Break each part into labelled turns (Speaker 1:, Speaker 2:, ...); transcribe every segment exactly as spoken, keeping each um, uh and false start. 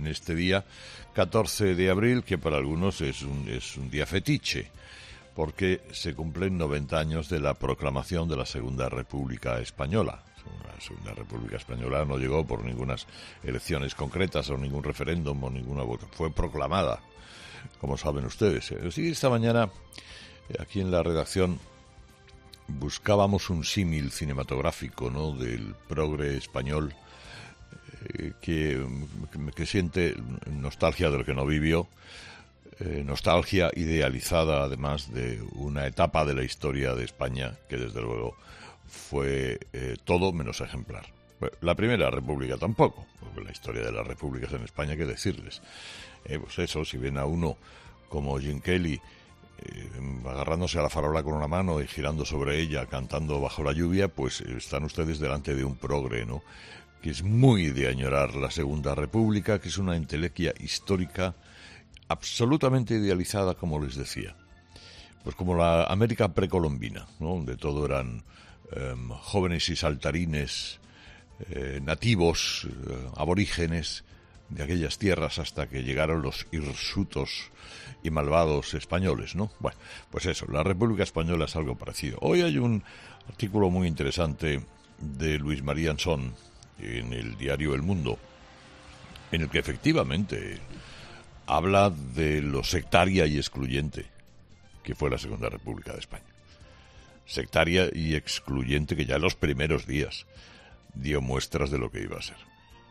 Speaker 1: en este día catorce de abril, que para algunos es un, es un día fetiche, porque se cumplen noventa años de la proclamación de la Segunda República Española. La Segunda República Española no llegó por ninguna elecciones concretas o ningún referéndum o ninguna votación, fue proclamada, como saben ustedes. Sí, esta mañana, aquí en la redacción, buscábamos un símil cinematográfico, ¿no?, del progre español, eh, que, que siente nostalgia de lo que no vivió, eh, nostalgia idealizada además de una etapa de la historia de España que desde luego fue eh, todo menos ejemplar. La Primera República tampoco, porque la historia de las repúblicas en España, qué decirles. Eh, pues eso, si ven a uno como Jim Kelly eh, agarrándose a la farola con una mano y girando sobre ella, cantando bajo la lluvia, pues están ustedes delante de un progre, ¿no?, que es muy de añorar la Segunda República, que es una entelequia histórica absolutamente idealizada, como les decía. Pues como la América precolombina, ¿no?, donde todo eran eh, jóvenes y saltarines, eh, nativos, eh, aborígenes de aquellas tierras, hasta que llegaron los hirsutos y malvados españoles, ¿no? Bueno, pues eso, la República Española es algo parecido. Hoy hay un artículo muy interesante de Luis María Ansón en el diario El Mundo, en el que efectivamente habla de lo sectaria y excluyente que fue la Segunda República de España. Sectaria y excluyente que ya en los primeros días dio muestras de lo que iba a ser.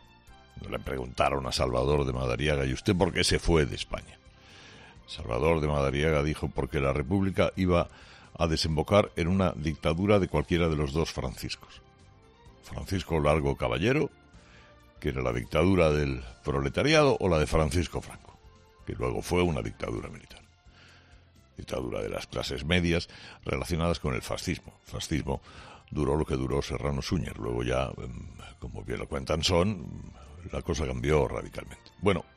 Speaker 1: Le preguntaron a Salvador de Madariaga: ¿y usted por qué se fue de España? Salvador de Madariaga dijo: porque la República iba a desembocar en una dictadura de cualquiera de los dos Franciscos. Francisco Largo Caballero, que era la dictadura del proletariado, o la de Francisco Franco, que luego fue una dictadura militar. Dictadura de las clases medias relacionadas con el fascismo. El fascismo duró lo que duró Serrano Suñer. Luego ya, como bien lo cuentan Son, la cosa cambió radicalmente. Bueno,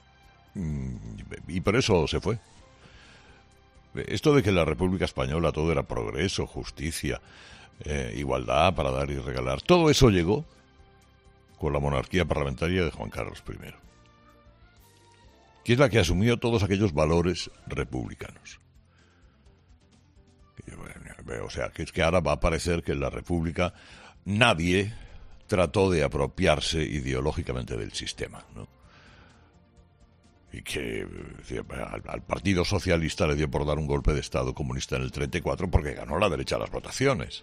Speaker 1: y por eso se fue. Esto de que en la República Española todo era progreso, justicia, eh, igualdad para dar y regalar, todo eso llegó con la monarquía parlamentaria de Juan Carlos primero, que es la que asumió todos aquellos valores republicanos. O sea, que es que ahora va a parecer que en la República nadie trató de apropiarse ideológicamente del sistema, ¿no? Y que al, al Partido Socialista le dio por dar un golpe de Estado comunista en el treinta y cuatro porque ganó la derecha las votaciones.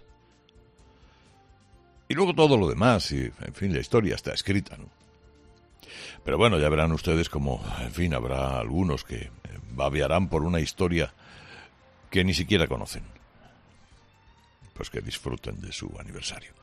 Speaker 1: Y luego todo lo demás, y en fin, la historia está escrita, ¿no? Pero bueno, ya verán ustedes como, en fin, habrá algunos que babearán por una historia que ni siquiera conocen. Pues que disfruten de su aniversario.